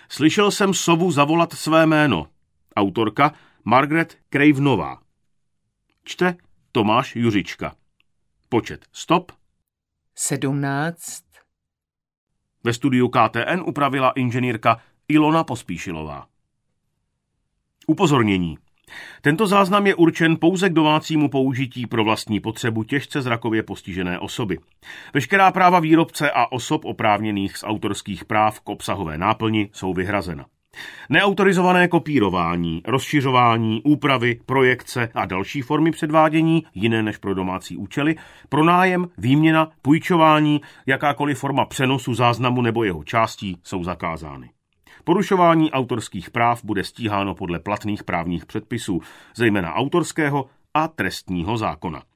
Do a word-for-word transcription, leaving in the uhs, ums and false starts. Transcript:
Slyšel jsem sovu zavolat své jméno. Autorka Margaret Cravenová. Čte Tomáš Juřička. Počet stop. sedmnáct. Ve studiu K T N upravila inženýrka Ilona Pospíšilová. Upozornění. Tento záznam je určen pouze k domácímu použití pro vlastní potřebu těžce zrakově postižené osoby. Veškerá práva výrobce a osob oprávněných z autorských práv k obsahové náplni jsou vyhrazena. Neautorizované kopírování, rozšiřování, úpravy, projekce a další formy předvádění, jiné než pro domácí účely, pronájem, výměna, půjčování, jakákoliv forma přenosu záznamu nebo jeho částí jsou zakázány. Porušování autorských práv bude stíháno podle platných právních předpisů, zejména autorského a trestního zákona.